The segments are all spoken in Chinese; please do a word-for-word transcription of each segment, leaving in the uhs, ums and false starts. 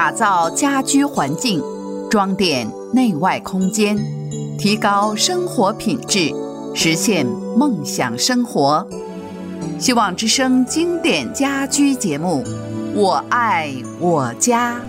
打造家居环境，装点内外空间，提高生活品质，实现梦想生活。希望之声经典家居节目，我爱我家。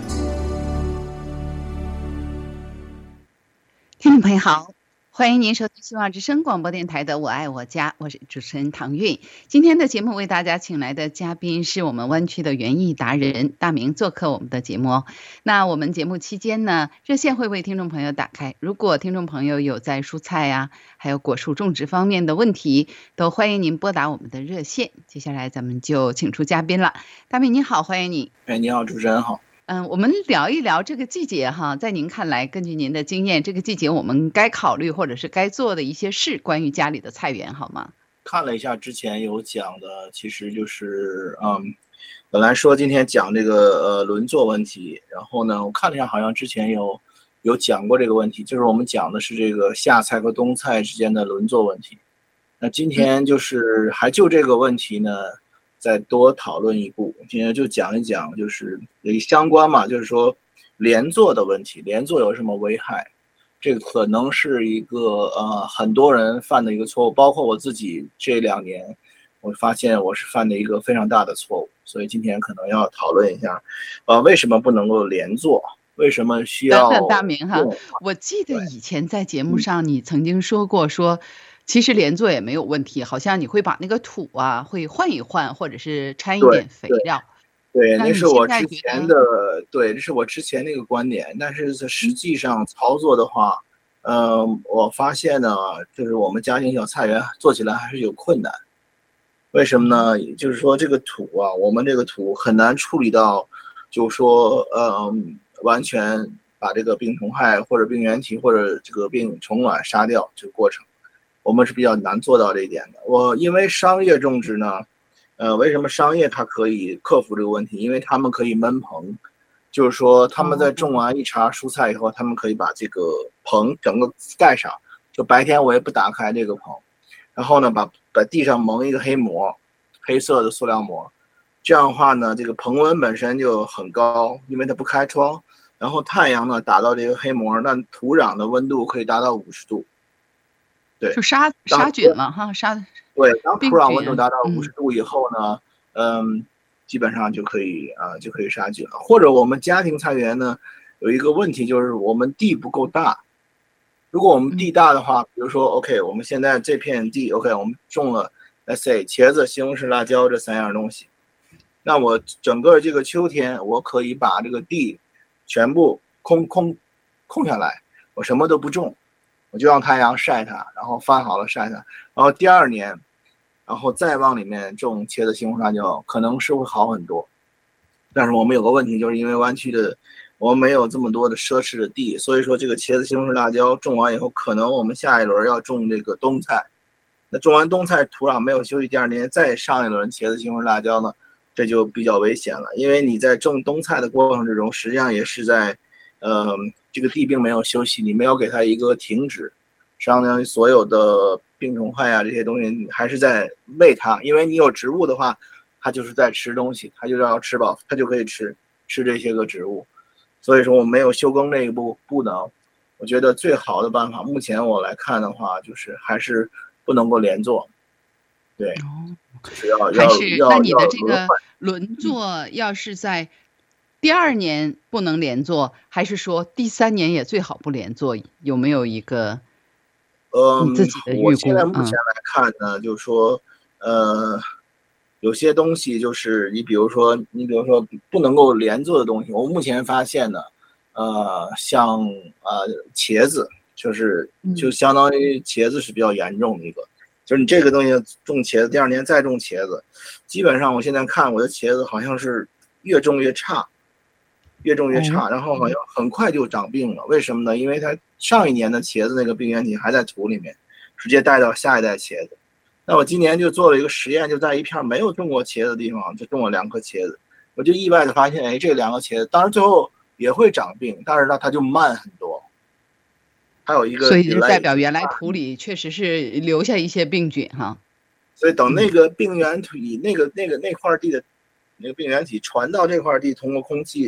听众朋友好，欢迎您收听希望之声广播电台的我爱我家，我是主持人唐韵。今天的节目为大家请来的嘉宾是我们湾区的园艺达人大明做客我们的节目哦。那我们节目期间呢，热线会为听众朋友打开，如果听众朋友有在蔬菜啊还有果树种植方面的问题，都欢迎您拨打我们的热线。接下来咱们就请出嘉宾了。大明你好，欢迎你。 哎，你好，主持人好。 嗯，我们聊一聊这个季节哈，在您看来，根据您的经验，这个季节我们该考虑或者是该做的一些事，关于家里的菜园，好吗？ 看了一下之前有讲的，其实就是嗯，本来说今天讲这个呃轮作问题，然后呢，我看了一下，好像之前有有讲过这个问题，就是我们讲的是这个夏菜和冬菜之间的轮作问题。那今天就是还就这个问题呢，再多讨论一步，今天就讲一讲，就是也相关嘛，就是说连作的问题，连作有什么危害？这个可能是一个呃很多人犯的一个错误，包括我自己这两年，我发现我是犯的一个非常大的错误，所以今天可能要讨论一下，呃，为什么不能够连作？为什么需要？ 等等，大明哈，我记得以前在节目上你曾经说过说。其实连作也没有问题，好像你会把那个土啊会换一换，或者是掺一点肥料。 对，对那是我之前的，对，这是我之前那个观点。但是实际上操作的话，嗯、呃，我发现呢，就是我们家庭小菜园做起来还是有困难。为什么呢？就是说这个土啊，我们这个土很难处理到，就是说，呃，完全把这个病虫害或者病原体或者这个病虫卵杀掉这个过程。我们是比较难做到这一点的。我因为商业种植呢，呃，为什么商业它可以克服这个问题？因为他们可以闷棚，就是说他们在种完一茬蔬菜以后，他们可以把这个棚整个盖上，就白天我也不打开这个棚，然后呢，把把地上蒙一个黑膜，黑色的塑料膜，这样的话呢，这个棚温本身就很高，因为它不开窗，然后太阳呢打到这个黑膜，那土壤的温度可以达到五十度。对， 就杀杀菌了哈，杀对。当土壤温度达到五十度以后呢，嗯，嗯基本上就可以啊、呃，就可以杀菌了。或者我们家庭菜园呢，有一个问题就是我们地不够大。如果我们地大的话，比如说 OK， 我们现在这片地 OK， 我们种了 let's say 茄子、西红柿、辣椒这三样东西，那我整个这个秋天，我可以把这个地全部空空空下来，我什么都不种。我就让太阳晒它，然后翻好了晒它，然后第二年，然后再往里面种茄子、西红柿、辣椒，可能是会好很多。但是我们有个问题，就是因为湾区的我们没有这么多的奢侈的地，所以说这个茄子、西红柿、辣椒种完以后，可能我们下一轮要种这个冬菜。那种完冬菜，土壤没有休息，第二年再上一轮茄子、西红柿、辣椒呢，这就比较危险了，因为你在种冬菜的过程之中，实际上也是在，呃。这个地并没有休息，你没有给它一个停止，相当于所有的病虫害啊这些东西，你还是在喂它，因为你有植物的话，它就是在吃东西，它就要吃饱，它就可以吃吃这些个植物。所以说我没有休耕这一步步呢，我觉得最好的办法，目前我来看的话，就是还是不能够连做，对，就是要还是那你的这个轮作要是在。第二年不能连做，还是说第三年也最好不连做？有没有一个你自己的预估？ 我现在目前来看呢，嗯、就是说，呃，有些东西就是你比如说，你比如说不能够连做的东西，我目前发现呢，呃，像呃茄子，就是就相当于茄子是比较严重的一个，嗯、就是你这个东西种茄子，第二年再种茄子，基本上我现在看我的茄子好像是越种越差。越种越差，然后好像很快就长病了。为什么呢？因为它上一年的茄子那个病原体还在土里面，直接带到下一代茄子。那我今年就做了一个实验，就在一片没有种过茄子的地方，就种了两颗茄子。我就意外的发现，哎，这两个茄子，当然最后也会长病，但是呢，它就慢很多。还有一个， 所以就代表原来土里确实是留下一些病菌哈。 所以等那个病原体，那个那个那块地的那个病原体传到这块地，通过空气。或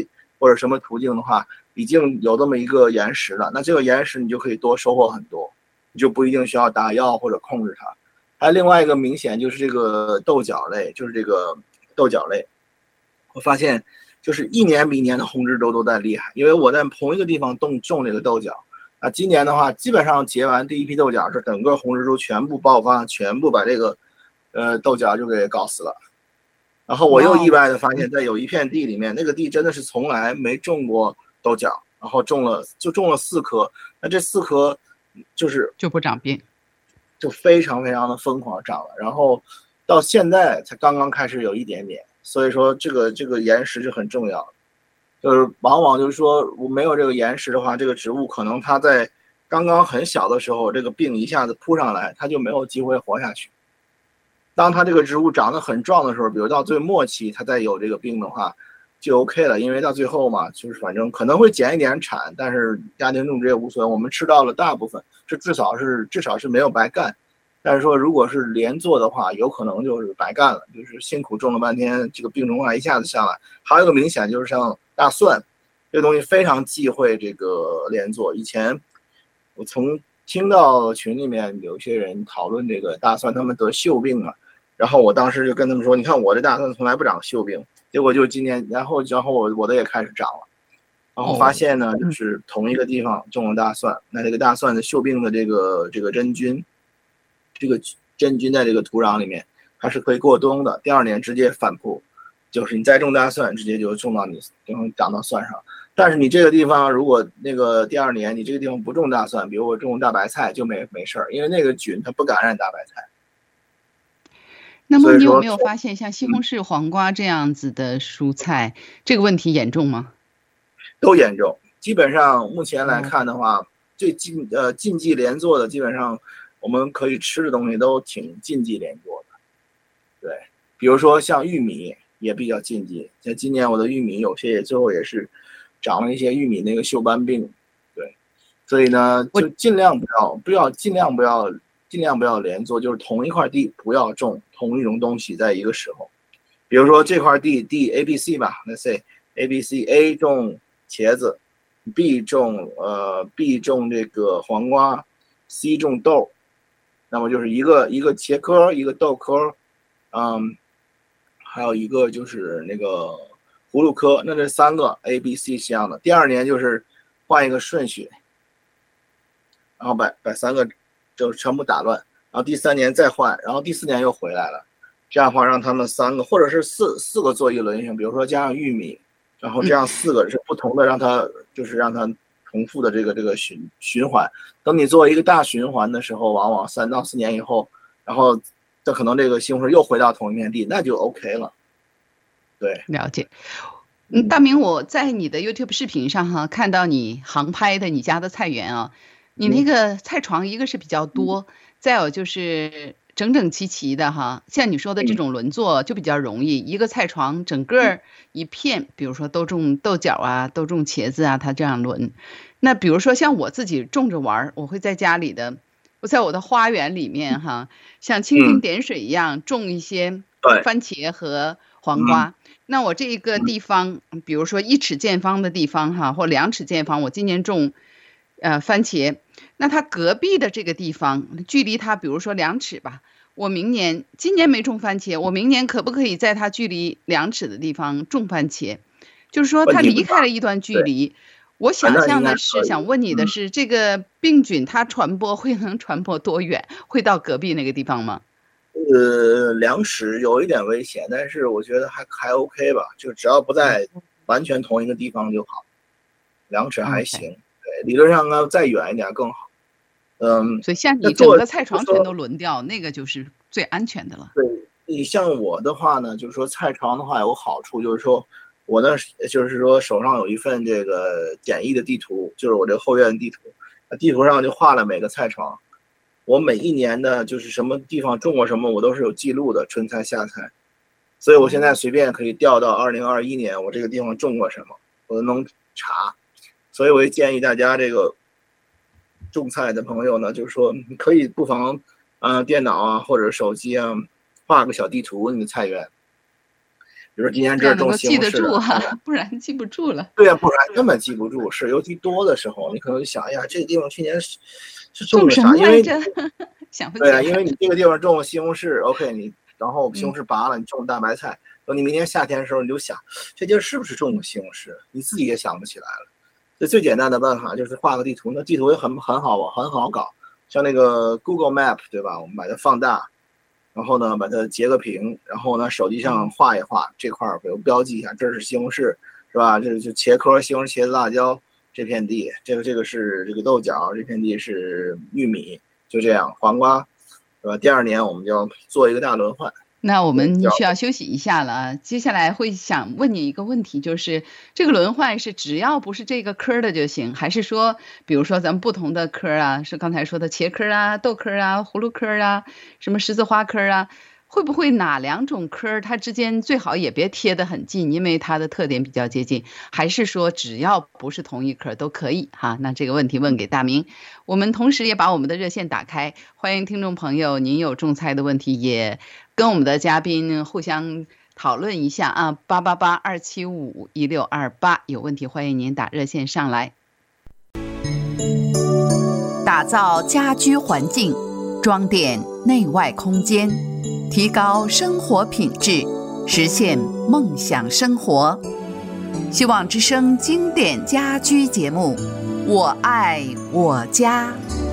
或者什么途径的话，已经有这么一个岩石了，那这个岩石你就可以多收获很多，你就不一定需要打药或者控制它。还有另外一个明显就是这个豆角类，就是这个豆角类，我发现就是一年比一年的红枝豆都在厉害，因为我在同一个地方种种这个豆角啊，今年的话基本上结完第一批豆角是整个红枝豆全部爆发，全部把这个呃豆角就给搞死了。然后我又意外的发现，在有一片地里面，那个地真的是从来没种过豆角，然后种了就种了四棵，那这四棵就是就不长病， 就非常非常的疯狂长了，然后到现在才刚刚开始有一点点，所以说这个这个岩石是很重要的，就是往往就是说我没有这个岩石的话，这个植物可能它在刚刚很小的时候，这个病一下子扑上来，它就没有机会活下去。当它这个植物长得很壮的时候，比如到最末期它再有这个病的话就 OK 了，因为到最后嘛，就是反正可能会减一点产，但是家庭种植也无所谓，我们吃到了大部分，这至少是至少是没有白干。但是说如果是连做的话，有可能就是白干了，就是辛苦种了半天，这个病虫害一下子下来。还有一个明显就是像大蒜这个东西非常忌讳这个连做。以前我从听到群里面有些人讨论这个大蒜他们得锈病了，然后我当时就跟他们说，你看我这大蒜从来不长锈病，结果就今年，然后然后我我的也开始长了，然后发现呢，就是同一个地方种了大蒜，那这个大蒜的锈病的这个这个真菌，这个真菌在这个土壤里面它是可以过冬的，第二年直接反扑，就是你再种大蒜，直接就种到你长到蒜上。但是你这个地方如果那个第二年你这个地方不种大蒜，比如我种大白菜就没没事儿，因为那个菌它不感染大白菜。 那么你有没有发现像西红柿、黄瓜这样子的蔬菜，嗯、这个问题严重吗？ 都严重，基本上目前来看的话，嗯、最禁呃禁忌连做的，基本上我们可以吃的东西都挺禁忌连做的。对，比如说像玉米也比较禁忌，像今年我的玉米有些也最后也是长了一些玉米那个锈斑病。对，所以呢，就尽量不要不要尽量不要。尽量不要连做，就是同一块地不要种同一种东西在一个时候。比如说这块地地 A B C 吧 ，Let's say A B C A 种茄子 ，B 种呃 B 种这个黄瓜 ，C 种豆，那么就是一个一个茄科，一个豆科，嗯，还有一个就是那个葫芦科，那这三个 A B C 是一样的。第二年就是换一个顺序，然后把把三个就全部打乱，然后第三年再换，然后第四年又回来了，这样的话让他们三个或者是四四个做一轮性，比如说加上玉米，然后这样四个是不同的，让它就是让它重复的这个这个循循环。等你做一个大循环的时候，往往三到四年以后，然后这可能这个西红柿又回到同一片地，那就 OK 了。对， 了解。嗯，大明，我在你的 YouTube 视频上哈看到你航拍的你家的菜园啊。你那个菜床一个是比较多，嗯、再有就是整整齐齐的哈，像你说的这种轮作就比较容易，嗯、一个菜床整个一片，比如说都种豆角啊，都种茄子啊，它这样轮。那比如说像我自己种着玩，我会在家里的，我在我的花园里面哈，像蜻蜓点水一样、嗯、种一些番茄和黄瓜。嗯、那我这一个地方，比如说一尺见方的地方哈，或两尺见方，我今年种。呃，番茄，那它隔壁的这个地方，距离它比如说两尺吧，我明年今年没种番茄，我明年可不可以在它距离两尺的地方种番茄？就是说它离开了一段距离。我想象的是，想问你的是，这个病菌它传播会能传播多远？会到隔壁那个地方吗？ 呃，两尺有一点危险，但是我觉得还还 OK 吧，就只要不在完全同一个地方就好，两尺还行。Okay. 理论上呢，再远一点更好。嗯， 所以像你整个菜床全都轮掉，那个就是最安全的了。 对，你像我的话呢，就是说菜床的话有好处，就是说我呢，就是说手上有一份这个简易的地图，就是我这个后院地图，地图上就画了每个菜床，我每一年的就是什么地方种过什么，我都是有记录的，春菜夏菜，所以我现在随便可以调到二零二一年我这个地方种过什么，我都能查。所以我也建议大家这个种菜的朋友呢，就是说你可以不妨呃电脑啊或者手机啊画个小地图你的菜园， 比如说今年这种西红柿的， 啊，不然记不住了。 对呀、啊，不然根本记不住。是，尤其多的时候，你可能就想，哎呀，这个地方去年是是种的啥？因为想不起对啊，因为你这个地方种了西红柿 ，OK， 你然后西红柿拔了，你种大白菜，等你明年夏天的时候，你就想这地儿是不是种的西红柿？你自己也想不起来了。这最简单的办法就是画个地图，那地图也很很好很好搞，像那个 Google Map 对吧？我们把它放大。然后呢，把它截个屏，然后呢，手机上画一画，这块儿比如标记一下，这是西红柿，是吧？这就茄科、西红柿、茄子、辣椒这片地，这个这个是这个豆角，这片地是玉米，就这样，黄瓜，是吧？第二年我们就要做一个大轮换。 那我们需要休息一下了啊！接下来会想问你一个问题，就是这个轮换是只要不是这个科的就行，还是说，比如说咱们不同的科啊，是刚才说的茄科啊、豆科啊、葫芦科啊、什么十字花科啊，会不会哪两种科它之间最好也别贴得很近，因为它的特点比较接近，还是说只要不是同一科都可以哈？那这个问题问给大明，我们同时也把我们的热线打开，欢迎听众朋友，您有种菜的问题也跟我们的嘉宾互相讨论一下啊，八八八二七五一六二八，有问题欢迎您打热线上来。打造家居环境，装点内外空间，提高生活品质，实现梦想生活。希望之声经典家居节目，我爱我家。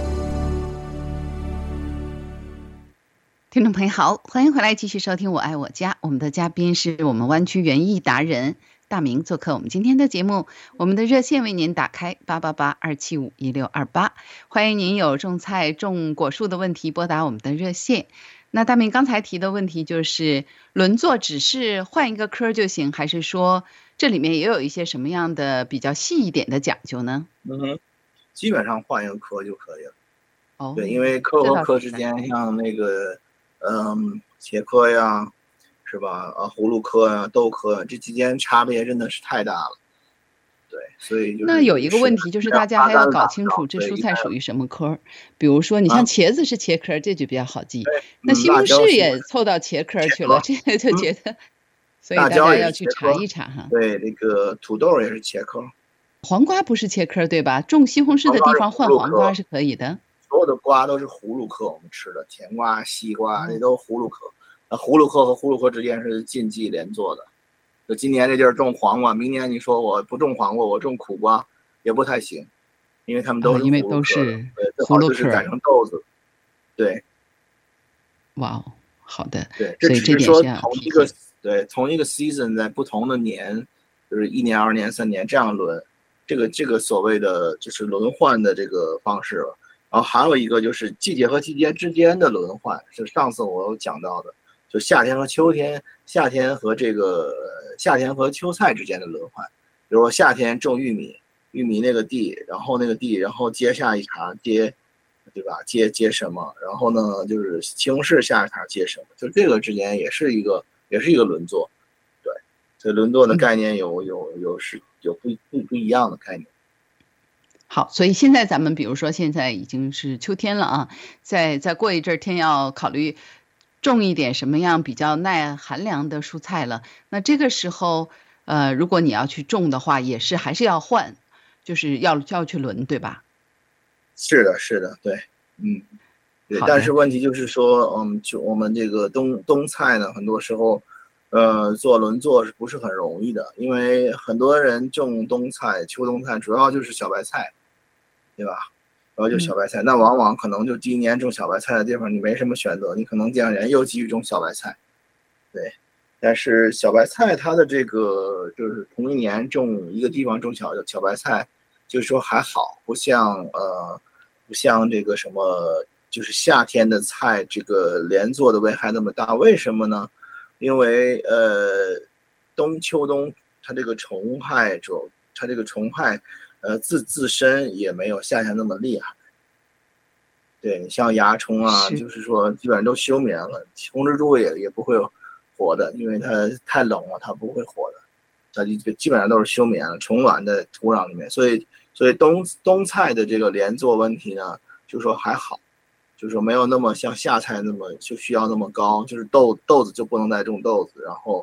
听众朋友好，欢迎回来继续收听我爱我家。我们的嘉宾是我们湾区园艺达人大明做客我们今天的节目，我们的热线为您打开八八八二七五一六二八，欢迎您有种菜种果树的问题拨打我们的热线。那大明刚才提的问题就是轮作只是换一个科就行，还是说这里面也有一些什么样的比较细一点的讲究呢？ 嗯哼，基本上换一个科就可以了。 哦， 对，因为科和科之间，像那个嗯茄科呀，是吧？啊，葫芦科呀、豆科呀，这之间差别真的是太大了。对，所以就是那有一个问题就是大家还要搞清楚这蔬菜属于什么科。比如说你像茄子是茄科，这就比较好记。那西红柿也凑到茄科去了，这个就觉得，所以大家要去查一查哈。 对，那个土豆也是茄科。 黄瓜不是茄科对吧？种西红柿的地方换黄瓜是可以的。 所有的瓜都是葫芦科，我们吃的甜瓜、西瓜这都葫芦科。那葫芦科和葫芦科之间是禁忌连坐的。就今年这地儿种黄瓜，明年你说我不种黄瓜，我种苦瓜也不太行，因为他们都是因为都是葫芦科，就是改成豆子。对， 哇，好的。 对，这只是说同一个对同一个 season 在不同的年，就是一年、二年、三年这样轮，这个这个所谓的就是轮换的这个方式了。然后还有一个就是季节和季节之间的轮换，是上次我有讲到的。就夏天和秋天，夏天和这个夏天和秋菜之间的轮换，比如说夏天种玉米，玉米那个地，然后那个地，然后接下一茬接，对吧？接接什么？然后呢，就是西红柿下一茬接什么？就这个之间也是一个也是一个轮作，对，所以轮作的概念有有有是有不不不一样的概念。 好，所以现在咱们比如说现在已经是秋天了啊，再再过一阵天要考虑种一点什么样比较耐寒凉的蔬菜了。那这个时候，呃，如果你要去种的话，也是还是要换，就是要要去轮，对吧？ 是的，是的，对，嗯，对。但是问题就是说，嗯，就我们这个冬冬菜呢，很多时候，呃，做轮作是不是很容易的？因为很多人种冬菜、秋冬菜，主要就是小白菜，对吧？然后就小白菜，那往往可能就第一年种小白菜的地方，你没什么选择，你可能第二年又继续种小白菜，对。但是小白菜它的这个就是同一年种一个地方种小小白菜，就是说还好，不像呃不像这个什么，就是夏天的菜这个连作的危害那么大。为什么呢？因为呃冬秋冬它这个虫害主它这个虫害。呃，自自身也没有夏天那么厉害。对，你像蚜虫啊，就是说基本上都休眠了，红蜘蛛也也不会活的，因为它太冷了，它不会活的，它就基本上都是休眠了，虫卵在土壤里面。所以，所以冬冬菜的这个连作问题呢，就说还好，就是说没有那么像夏菜那么就需要那么高，就是豆豆子就不能再种豆子，然后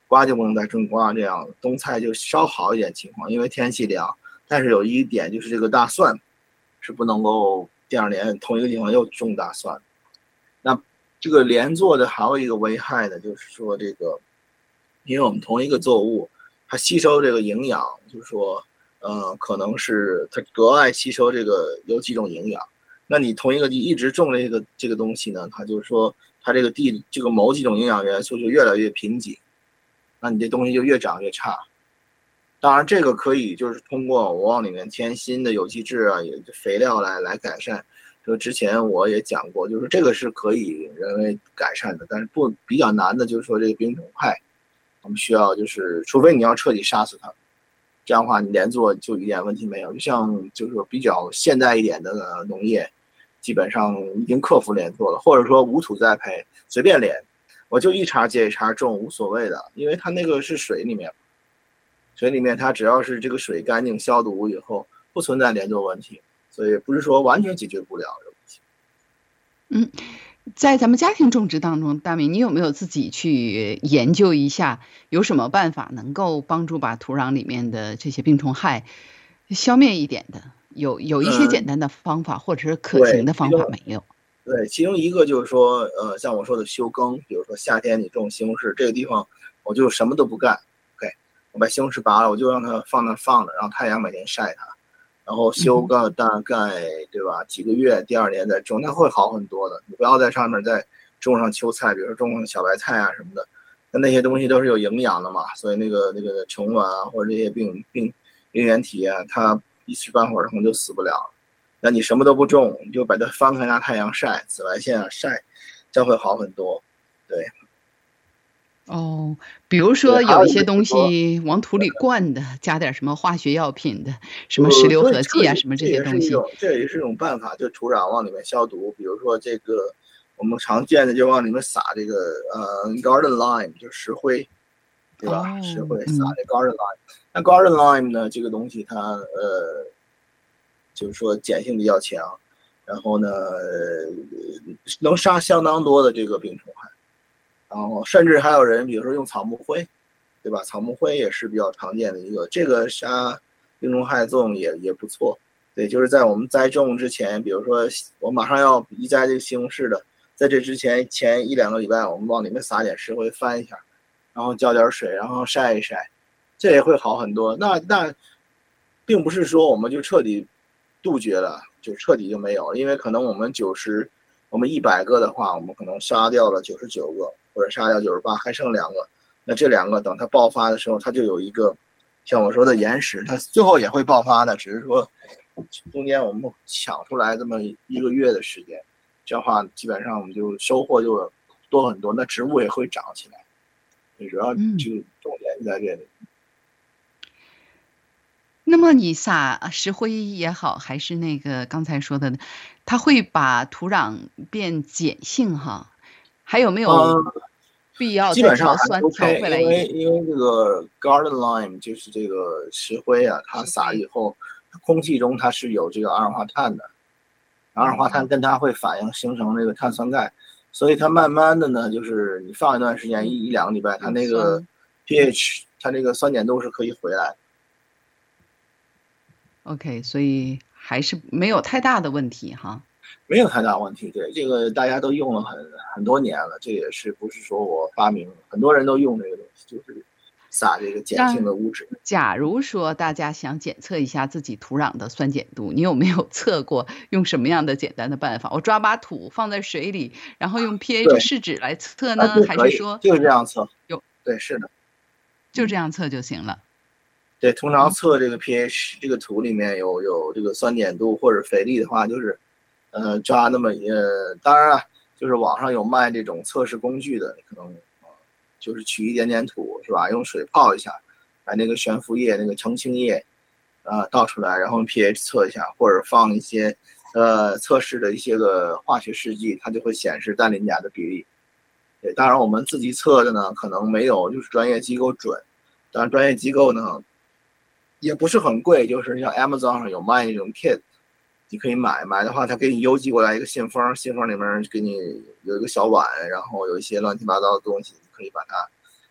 瓜就不能再种瓜，这样冬菜就稍好一点情况，因为天气凉。但是有一点就是这个大蒜是不能够第二年同一个地方又种大蒜。那这个连坐的还有一个危害呢，就是说这个，因为我们同一个作物，它吸收这个营养，就是说，呃，可能是它格外吸收这个有几种营养。那你同一个地一直种这个这个东西呢，它就是说，它这个地这个某几种营养元素就越来越贫瘠，那你这东西就越长越差。当然，这个可以就是通过我往里面添新的有机质啊、也肥料来来改善。这个之前我也讲过，就是这个是可以人为改善的，但是不比较难的就是说这个病虫害，我们需要就是除非你要彻底杀死它，这样的话你连做就一点问题没有。就像就是说比较现代一点的农业，基本上已经克服连做了，或者说无土栽培随便连，我就一茬接一茬种无所谓的，因为它那个是水里面。水里面它只要是这个水干净消毒以后，不存在连坐问题，所以不是说完全解决不了的问题。 嗯，在咱们家庭种植当中，大明，你有没有自己去研究一下，有什么办法能够帮助把土壤里面的这些病虫害消灭一点的？有有一些简单的方法，嗯、或者是可行的方法没有？ 对，其中一个就是说，呃，像我说的休耕，比如说夏天你种西红柿，这个地方我就什么都不干。我把西红柿拔了，我就让它放那放着，让太阳每天晒它，然后休个大概对吧几个月，第二年再种，它会好很多的。你不要在上面再种上秋菜，比如说种上小白菜啊什么的，那那些东西都是有营养的嘛，所以那个那个虫卵啊或者这些病病病原体啊，它一时半会儿可能就死不了。那你什么都不种，你就把它翻开拿太阳晒，紫外线啊晒，这会好很多。对。 哦，比如说有一些东西往土里灌的，加点什么化学药品的，什么石硫合剂啊，什么这些东西， 这也是一种办法，就土壤往里面消毒。比如说这个我们常见的，就往里面撒这个呃 garden lime， 就石灰，对吧？ 哦、 石灰撒这 garden lime。那 garden lime 呢，这个东西它呃，就是说碱性比较强，然后呢，呃、能杀相当多的这个病虫害。然后甚至还有人，比如说用草木灰，对吧？草木灰也是比较常见的一个，这个杀病虫害作用也也不错。对，就是在我们栽种之前，比如说我马上要移栽这个西红柿的，在这之前前一两个礼拜，我们往里面撒点石灰翻一下，然后浇点水，然后晒一晒，这也会好很多。那那并不是说我们就彻底杜绝了，就彻底就没有，因为可能我们九十，我们一百个的话，我们可能杀掉了九十九个。或者杀掉九十八，还剩两个，那这两个等它爆发的时候，它就有一个像我说的延时，它最后也会爆发的，只是说中间我们抢出来这么一个月的时间，这样的话基本上我们就收获就多很多，那植物也会长起来。主要就重点在这里。 嗯、那么你撒石灰也好，还是那个刚才说的，它会把土壤变碱性哈？还有没有必要再调酸调回来一点？ 因为因为这个 garden lime 就是这个石灰啊，它撒以后，空气中它是有这个二氧化碳的，二氧化碳跟它会反应形成这个碳酸钙，所以它慢慢的呢，就是你放一段时间，一一两个礼拜，它那个 pH 它那个酸碱度是可以回来的。 OK， 所以还是没有太大的问题哈。 没有太大问题，对，这个大家都用了很很多年了，这也是不是说我发明，很多人都用这个东西，就是撒这个碱性的物质。 假如说大家想检测一下自己土壤的酸碱度，你有没有测过？用什么样的简单的办法？我抓把土放在水里，然后用 pH 试纸来测呢？ 啊、 还是说就是这样测？ 有对，是的， 就这样测就行了。 对，通常测这个 pH，、嗯、这个土里面有有这个酸碱度或者肥力的话，就是。呃，抓那么呃，当然了，就是网上有卖这种测试工具的，可能、呃、就是取一点点土是吧，用水泡一下，把那个悬浮液、那个澄清液，呃，倒出来，然后 pH 测一下，或者放一些呃测试的一些个化学试剂，它就会显示氮磷钾的比例。对，当然我们自己测的呢，可能没有就是专业机构准，当然专业机构呢也不是很贵，就是像 Amazon 上有卖那种 kit。你可以买，买的话，他给你邮寄过来一个信封，信封里面给你有一个小碗，然后有一些乱七八糟的东西，你可以把它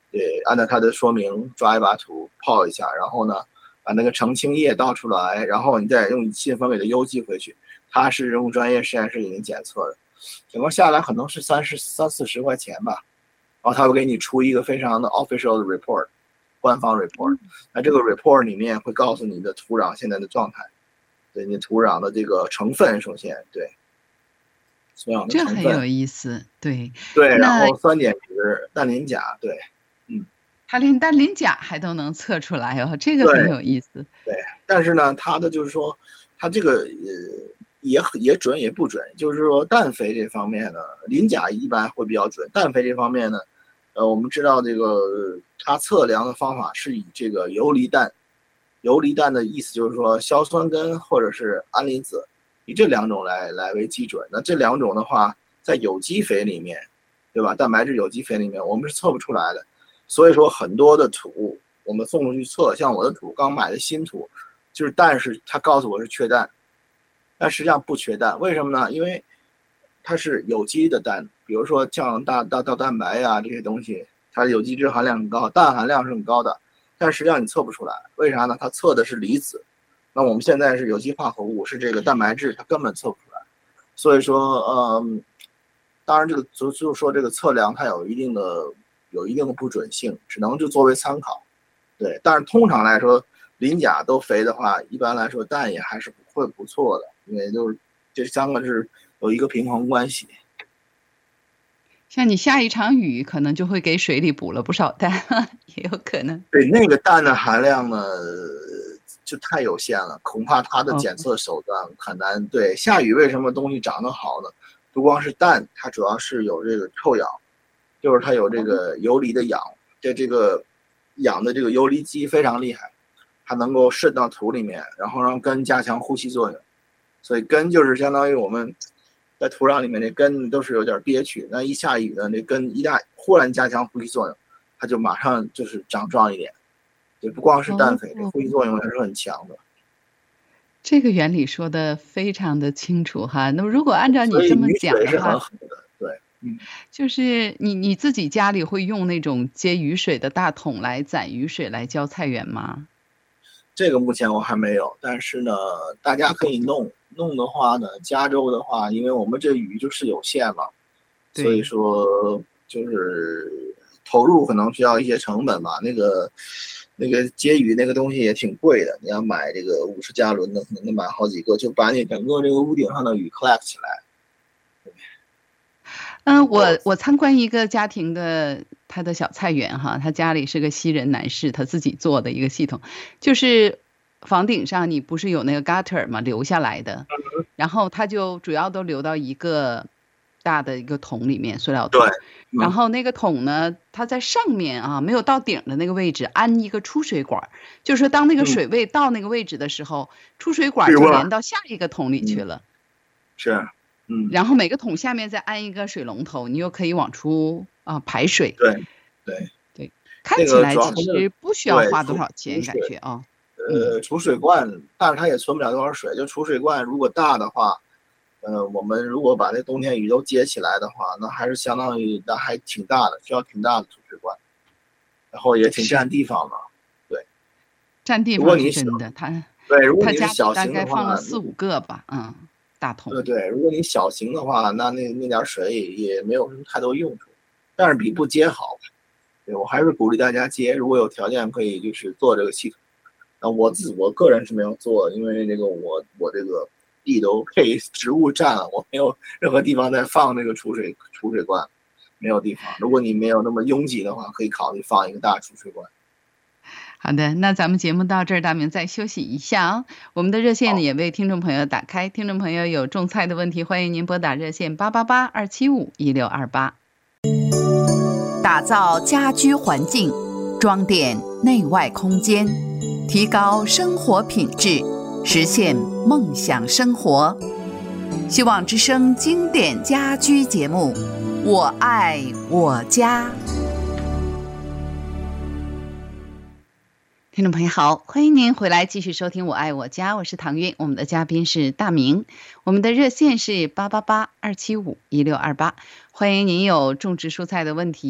对，按照它的说明抓一把土泡一下，然后呢把那个澄清液倒出来，然后你再用信封给它邮寄回去。它是用专业实验室给你检测的，整个下来可能是三十三四十块钱吧。然后他会给你出一个非常的 official 的 report， 官方 report。那这个 report 里面会告诉你的土壤现在的状态，对你土壤的这个成分，首先对。 这很有意思，对对，然后酸碱值、氮磷钾，对，嗯， 它连氮磷钾还都能测出来哦，这个很有意思。 对，但是呢，它的就是说，它这个呃也也准也不准，就是说氮肥这方面呢，磷钾一般会比较准，氮肥这方面呢，呃，我们知道这个它测量的方法是以这个游离氮，游离氮的意思就是说硝酸根或者是氨离子。以这两种来来为基准，那这两种的话，在有机肥里面，对吧？蛋白质有机肥里面，我们是测不出来的。所以说，很多的土我们送出去测，像我的土刚买的新土，就是氮是它告诉我是缺氮，但实际上不缺氮，为什么呢？因为它是有机的氮，比如说像大大大蛋白呀、啊、这些东西，它的有机质含量很高，氮含量是很高的，但实际上你测不出来，为啥呢？它测的是离子。那我们现在是有机化合物，是这个蛋白质，它根本测不出来。所以说，呃，当然这个就就说这个测量它有一定的有一定的不准性，只能就作为参考。对，但是通常来说，磷钾都肥的话，一般来说氮也还是会不错的，因为就是这三个是有一个平衡关系。 像你下一场雨，可能就会给水里补了不少氮，也有可能。 对，那个氮的含量呢？就太有限了，恐怕它的检测手段很难。对，下雨为什么东西长得好呢？不光是氮，它主要是有这个臭氧，就是它有这个游离的氧，这这个氧的这个游离基非常厉害，它能够渗到土里面，然后让根加强呼吸作用。所以根就是相当于我们在土壤里面这根都是有点憋屈，那一下雨呢，这根一旦忽然加强呼吸作用，它就马上就是长壮一点。也不光是氮肥，这呼吸作用也是很强的。 这个原理说的非常的清楚哈。那如果按照你这么讲的话， 对，嗯， 就是你你自己家里会用那种接雨水的大桶来攒雨水来浇菜园吗？ 这个目前我还没有，但是呢，大家可以弄。弄的话呢，加州的话，因为我们这雨就是有限嘛，所以说就是投入可能需要一些成本吧。那个。那个接雨那个东西也挺贵的，你要买这个五十加仑的，可能得买好几个，就把你整个这个屋顶上的雨 collect 起来。 嗯、呃，我我参观一个家庭的他的小菜园哈，他家里是个西人男士，他自己做的一个系统，就是房顶上你不是有那个 gutter 嘛，流下来的，然后他就主要都流到一个大的一个桶里面，塑料桶。 对。 嗯、然后那个桶呢，它在上面啊，没有到顶的那个位置安一个出水管，就是说当那个水位到那个位置的时候，嗯、出水管就连到下一个桶里去了。 嗯、是，嗯。 然后每个桶下面再安一个水龙头，你又可以往出啊、呃、排水。 对，对， 对，看起来其实不需要花多少钱，感觉啊。 呃，储水罐，但是它也存不了多少水。就储水罐如果大的话。呃，我们如果把那冬天雨都接起来的话，那还是相当于那还挺大的，需要挺大的储水罐，然后也挺占地方的。对， 占地方是真的。他对，如果你是小型的话， 大概放了四五个吧，嗯，大桶。 对对，如果你小型的话，那那那点水也没有什么太多用处，但是比不接好。对，我还是鼓励大家接，如果有条件可以就是做这个系统。那我自我个人是没有做，因为那个我我这个。地都被植物占了，我没有任何地方在放那个储水储水罐，没有地方。如果你没有那么拥挤的话，可以考虑放一个大储水罐。 好的，那咱们节目到这儿，大明再休息一下啊、哦。我们的热线呢也为听众朋友打开，听众朋友有种菜的问题，欢迎您拨打热线八八八二七五一六二八。打造家居环境，装点内外空间，提高生活品质。实现梦想生活，希望之声经典家居节目，我爱我家。听众朋友好，欢迎您回来继续收听我爱我家，我是唐韵，我们的嘉宾是大明，我们的热线是八八八二七五一六二八，欢迎您有种植蔬菜的问题，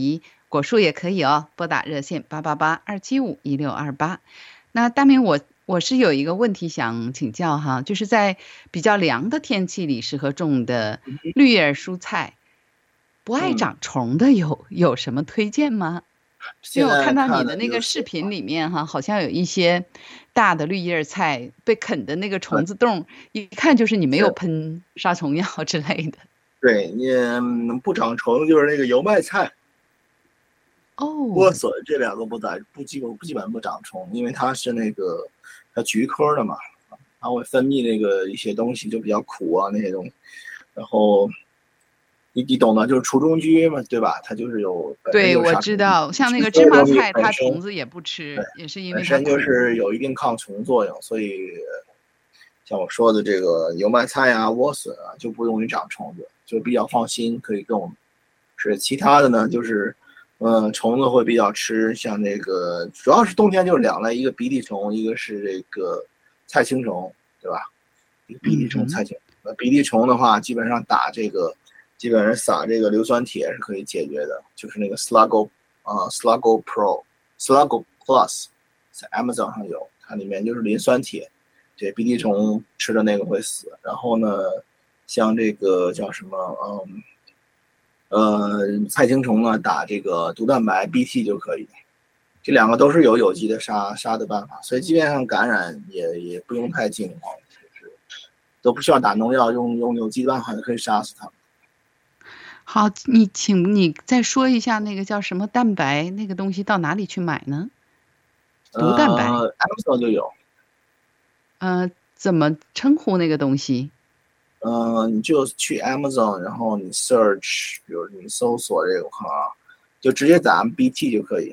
果树也可以哦，拨打热线八八八二七五一六二八。那大明，我我是有一个问题想请教哈，就是在比较凉的天气里适合种的绿叶蔬菜，不爱长虫的有、嗯、有什么推荐吗？因为我看到你的那个视频里面哈，好像有一些大的绿叶菜被啃的那个虫子洞，一看就是你没有喷杀虫药之类的。 对，你不长虫就是那个油麦菜。 哦， 莴笋这两个不长，不基本不基本不长虫，因为它是那个它菊科的嘛，它会分泌那个一些东西，就比较苦啊那些东西。然后你你懂的，就是除虫菊嘛，对吧？它就是有对，我知道，像那个芝麻菜，它虫子也不吃，也是因为它本身就是有一定抗虫作用，所以像我说的这个油麦菜啊、莴笋啊，就不容易长虫子，就比较放心可以种。是其他的呢，就是。嗯，虫子会比较吃，像那个主要是冬天就是两类，一个鼻涕虫，一个是这个菜青虫，对吧？一个鼻涕虫、菜青虫。那鼻涕虫的话，基本上打这个，基本上撒这个硫酸铁是可以解决的，就是那个 Sluggo 啊、呃、，Sluggo Pro、Sluggo Plus， 在 Amazon 上有，它里面就是磷酸铁，对鼻涕虫吃的那个会死。然后呢，像这个叫什么，嗯。呃，菜青虫呢，打这个毒蛋白 B T 就可以，这两个都是有有机的杀杀的办法，所以基本上感染也也不用太惊慌，就是都不需要打农药，用用有机的办法就可以杀死它们。 好，你请你再说一下那个叫什么蛋白那个东西到哪里去买呢？毒蛋白。 呃 ，Amazon 就有。 呃，怎么称呼那个东西？ 嗯、呃，你就去 Amazon， 然后你 search， 比如你搜索这个哈，就直接打 B T 就可以。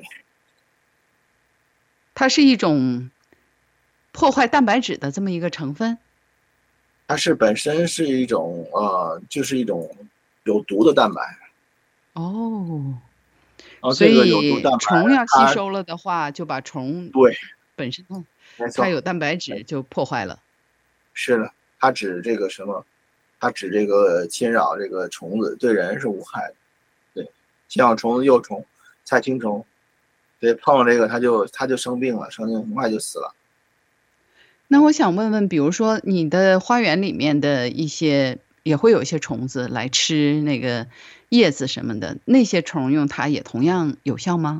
它是一种破坏蛋白质的这么一个成分。 它是本身是一种呃，就是一种有毒的蛋白。 哦。 哦， 所以虫要吸收了的话，就把虫对本身它有蛋白质就破坏了。 是的，它指这个什么？它指这个侵扰这个虫子，对人是无害的。对，像虫子、幼虫、菜青虫，对，碰了这个它就它就生病了，生病很快就死了。 那我想问问，比如说你的花园里面的一些也会有一些虫子来吃那个叶子什么的，那些虫用它也同样有效吗？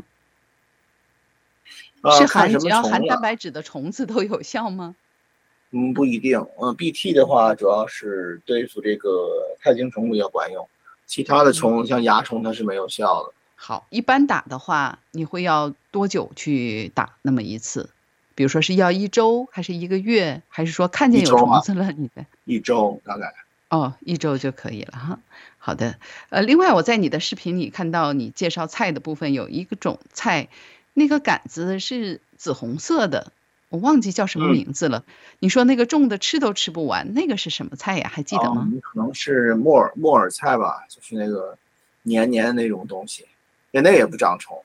呃、 是含只要含蛋白质的虫子都有效吗？ 嗯，不一定。嗯 ，B T 的话主要是对付这个菜青虫比较管用，其他的虫、嗯、像蚜虫它是没有效的。 好，一般打的话，你会要多久去打那么一次？比如说是要一周，还是一个月，还是说看见有虫子了你的？ 一周大概。 哦，一周就可以了哈。好的，呃，另外我在你的视频里看到你介绍菜的部分有一个种菜，那个杆子是紫红色的。我忘记叫什么名字了、嗯、你说那个种的吃都吃不完，那个是什么菜呀？还记得吗？ 哦、可能是木耳木耳菜吧，就是那个黏黏的那种东西，那那也不长虫。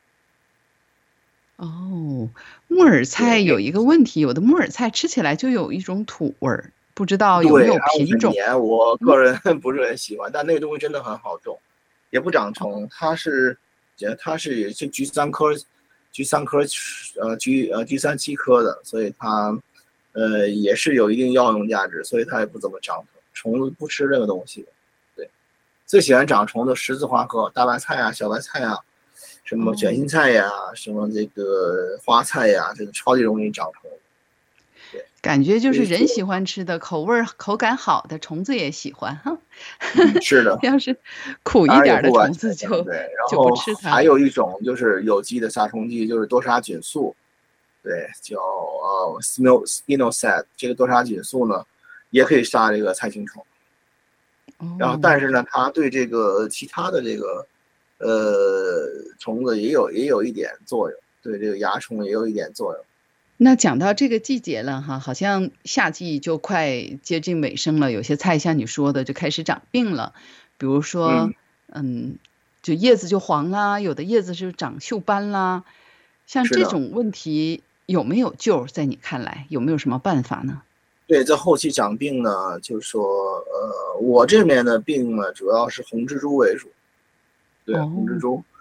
哦，木耳菜有一个问题，有的木耳菜吃起来就有一种土味儿，不知道有没有品种。 对，我个人不是很喜欢、嗯、但那个东西真的很好种，也不长虫。它是它是就菊三科菊三科，呃，菊呃菊三七科的，所以它，呃，也是有一定药用价值，所以它也不怎么长虫，虫子不吃这个东西。对，最喜欢长虫的十字花科，大白菜啊、小白菜啊，什么卷心菜呀、啊哦、什么这个花菜呀、啊，这个超级容易长虫。对， 感觉就是人喜欢吃的，口味口感好的，虫子也喜欢哈。 嗯、是的， 要是苦一点的虫子就对，然后还有一种就是有机的杀虫剂，就是多杀菌素，对，叫呃 Spinosad， 这个多杀菌素呢，也可以杀这个菜青虫。 哦、 然后，但是呢，它对这个其他的这个呃虫子也有也有一点作用，对这个蚜虫也有一点作用。 那讲到这个季节了哈，好像夏季就快接近尾声了，有些菜像你说的就开始长病了，比如说，嗯，嗯就叶子就黄啦，有的叶子是长锈斑啦，像这种问题有没有救？在你看来有没有什么办法呢？ 对，在后期长病呢，就是说，呃，我这边的病呢，主要是红蜘蛛为主，对， 哦、 红蜘蛛。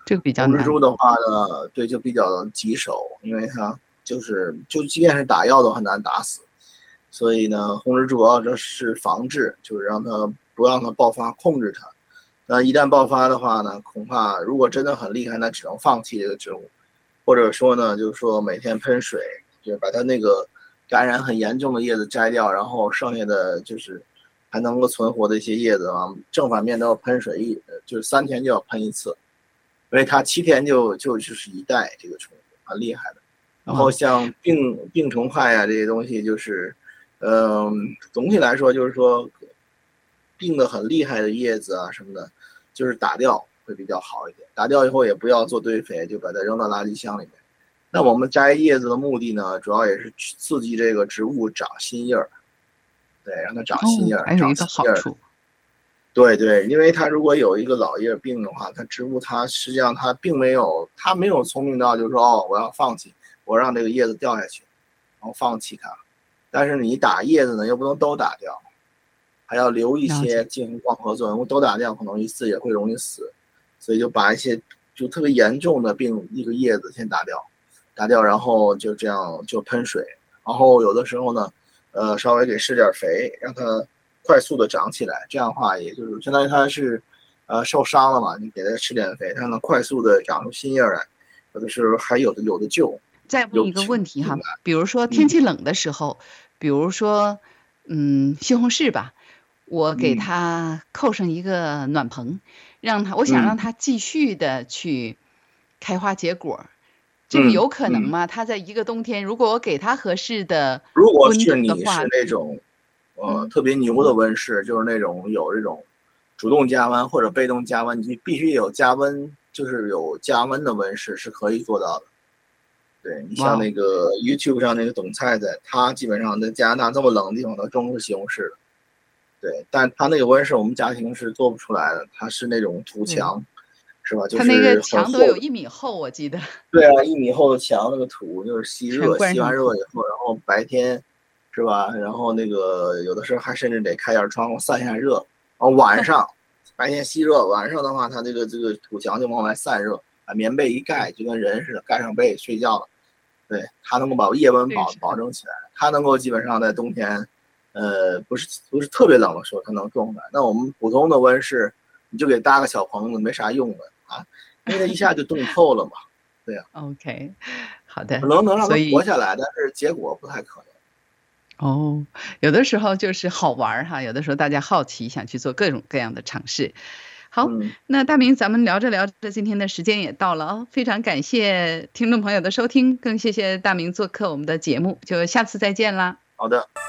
这个比较红蜘蛛的话呢，对，就比较棘手，因为它就是就即便是打药都很难打死。所以呢，红蜘蛛主要是防治，就是让它不让它爆发，控制它。那一旦爆发的话呢，恐怕如果真的很厉害，那只能放弃这个植物，或者说呢，就是说每天喷水，就是把它那个感染很严重的叶子摘掉，然后剩下的就是还能够存活的一些叶子啊，正反面都要喷水，一就是三天就要喷一次，因为它七天就就就是一代这个虫很厉害的。然后像病病虫害啊这些东西，就是嗯，总体来说就是说病得很厉害的叶子啊什么的，就是打掉会比较好一点。打掉以后也不要做堆肥，就把它扔到垃圾箱里面。那我们摘叶子的目的呢，主要也是刺激这个植物长新叶儿，对，让它长新叶儿， 哦，还有一个好处。 对对，因为它如果有一个老叶病的话，它植物它实际上它并没有，它没有聪明到就是说哦，我要放弃，我让这个叶子掉下去，然后放弃它。但是你打叶子呢，又不能都打掉，还要留一些进行光合作用。都打掉，可能一次也会容易死，所以就把一些就特别严重的病一个叶子先打掉，打掉，然后就这样就喷水，然后有的时候呢，呃，稍微给施点肥，让它快速的长起来。这样的话，也就是相当于它是呃受伤了嘛，你给它施点肥，它能快速的长出新叶来，有的时候还有的有的救。 再问一个问题哈，比如说天气冷的时候，嗯、比如说，嗯，西红柿吧，我给它扣上一个暖棚，让它，我想让它继续的去开花结果，嗯、这个有可能吗？它、嗯、在一个冬天，如果我给它合适的如果是你是那种，呃，特别牛的温室，就是那种有这种主动加温或者被动加温，你必须有加温，就是有加温的温室是可以做到的。对，你像那个 YouTube 上那个董菜菜，他基本上在加拿大这么冷的地方，他种是西红柿的。对，但他那个温室我们家庭是做不出来的，它是那种土墙，是吧？就是他那个墙都有一米厚，我记得。 对啊，一米厚的墙，那个土就是吸热，吸完热以后，然后白天，是吧？然后那个有的时候还甚至得开点窗户散下热，然后晚上白天吸热，晚上的话，它这个这个土墙就往外散热。把棉被一盖，就跟人似的，盖上被睡觉了。对，它能够把夜温保保证起来，它能够基本上在冬天，呃，不是不是特别冷的时候，它能种出来。那我们普通的温室，你就给搭个小棚子，没啥用的啊，因为它一下就冻透了嘛。对呀、 啊。OK， 好的， 可能能让它活下来，但是结果不太可能。 哦，有的时候就是好玩哈，有的时候大家好奇，想去做各种各样的尝试。好， 嗯、 那大明，咱们聊着聊着，今天的时间也到了哦，非常感谢听众朋友的收听，更谢谢大明做客我们的节目，就下次再见啦。 好的。